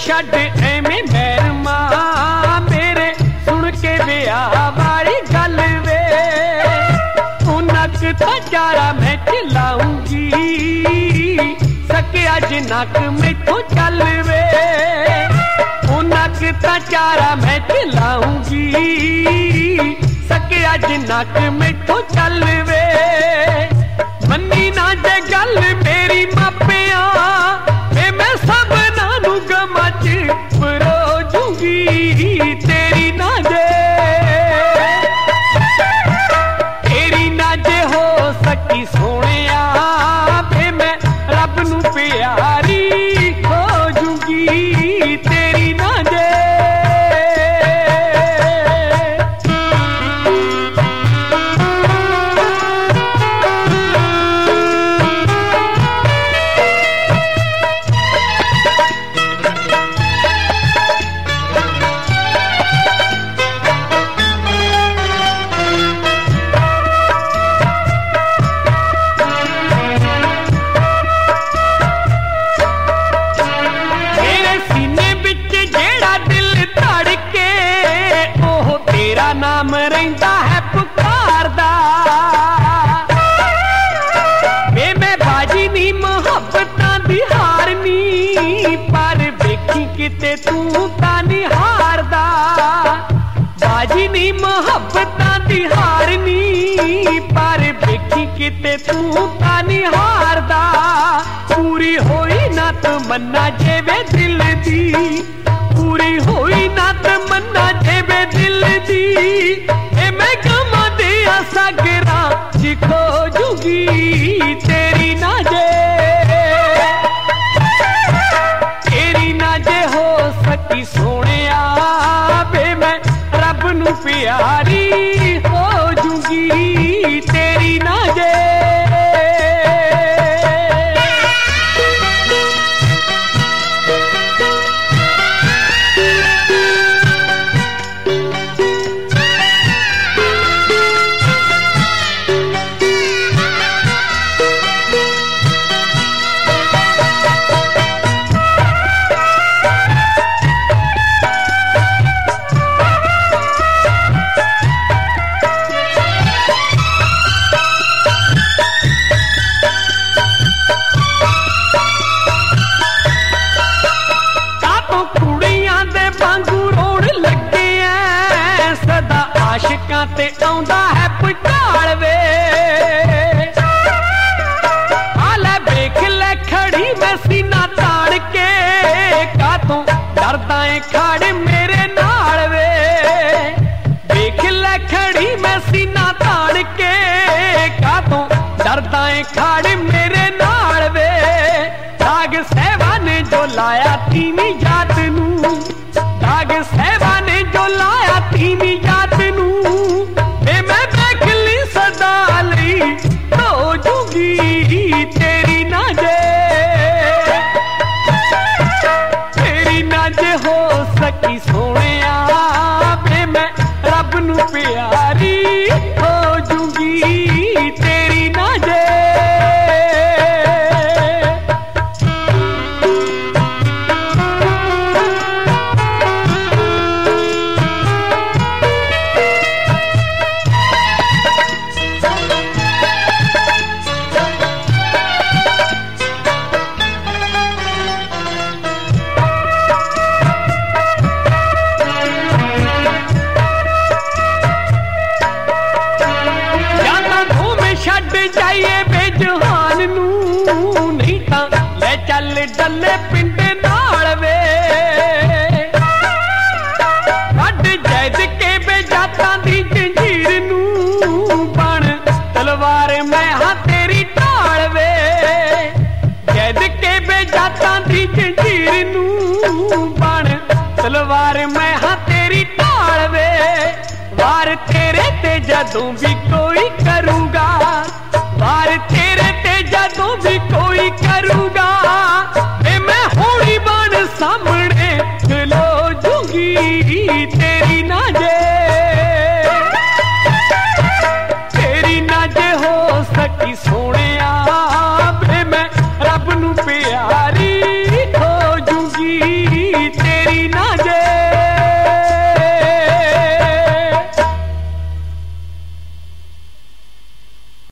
छड़ एवें मैरमा मेरे सुन के ब्याह वाली गल वे नक तो चारा मैं चिल्लाऊंगी सकिया जिनक मैथों चल वे नक तो चारा मैं चिल्लाऊंगी सकिया जिनक मैथों चल वे मन्नी ना जे गल मेरी मापिया मैं सब नानू गमा च परोजूंगी तेरी ना जे हो सकी सोनिया वे मैं रब नू प्यारी हो जूंगी तेरी ना जे नाम रहिंदा है पुकारदा वे मैं बाजी नी मोहब्बतां दी हारनी पर वेखी किते तू तां नी हारदा बाजी नी मोहब्बतां दी हारनी पर वेखी किते तू तां नी हारदा पूरी होई ना तमन्ना जेवे दिल दी पूरी होई ना तमन्ना जेवे दिल दी मैं गमा दे सागरा जिखो जूगी तेरी ना जे हो सकी सोनिया वे मैं रब नू प्यारी हो जूगी तेरी ना जे आशिकां ते आउंदा है पटाल वे आले वेख ले खड़ी मैं सीना ताड़ के कातों डरदा है खड़ मेरे नाल वे वेख ले खड़ी मैं सीना ताड़ के कातों डरदा है खड़ मेरे नाल वे दाग सहवा ने जो लाया तीनी जात नू दाग सहवा ने जो लाया तीनी जात नू मैं देख ली सदा ली हो जूगी तेरी ना जे हो सकी सोनिया वे मैं रब नू प्यारी हो जूगी तेरी ना जे जाइए बेजहान नू नहीं तां ले चल डले पिंड नाल वे कड जैद के बेजातां दी जंजीर नू बन तलवार मैं हां तेरी ढाल वे जैद के बेजातां दी जंजीर नू बन तलवार मैं हां तेरी ढाल वे वार तेरे ते जदों भी कोई करूंगा वार तेरे ते जदों भी कोई करूंगा मैं होड़ी बन सामने खलो जूंगी तेरी ना जे